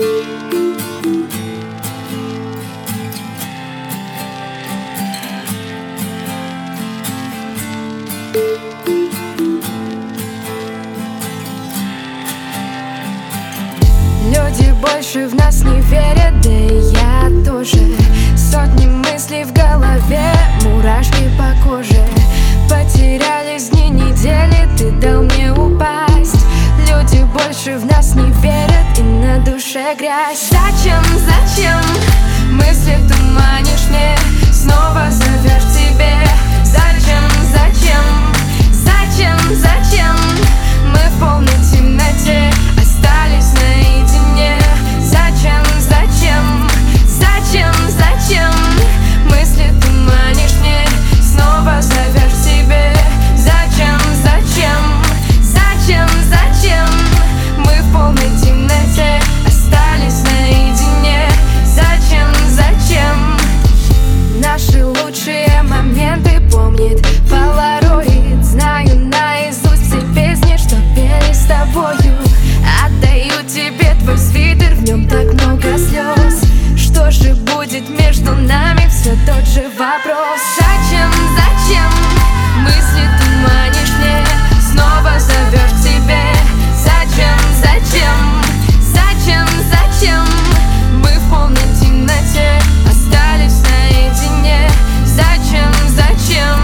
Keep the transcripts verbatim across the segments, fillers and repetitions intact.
Люди больше в нас не верят, да и я тоже. Сотни мыслей в голове, мурашки по коже. Потерялись дни, недели, ты дал мне упасть. Люди больше в нас не верят, и на душе грязь. Зачем, зачем мысли туманишь мне? Снова зовешь к себе. Зачем, зачем, зачем, зачем мы в полной темноте остались наедине? Зачем, зачем, зачем, зачем мысли туманишь мне? Снова зовешь к себе. Зачем, зачем, зачем, зачем мы в полной темноте остались наедине? Зачем, зачем? Наши лучшие моменты помнит полароид. Знаю наизусть все песни, что пели с тобою. Отдаю тебе твой свитер, в нем так много слез. Что же будет между нами, все тот же вопрос. Зачем, зачем мысли туманишь мне? Снова зовешь к себе. Зачем, зачем, зачем, зачем мы в полной темноте остались наедине? Зачем, зачем?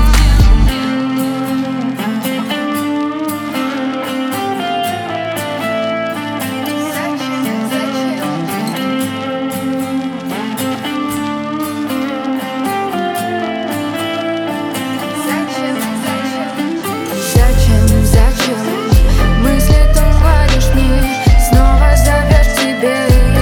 Зачем, зачем мысли туманишь мне? Снова зовешь к тебе.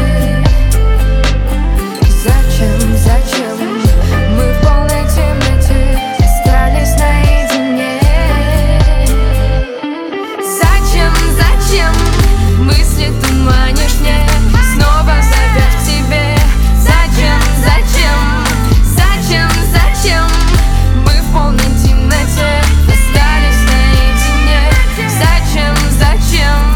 Зачем, зачем мы в полной темноте остались наедине? Зачем, зачем мысли туманишь мне? Снова зовешь к тебе. Зачем, зачем, зачем, зачем мы в полной темноте остались наедине? Зачем, зачем?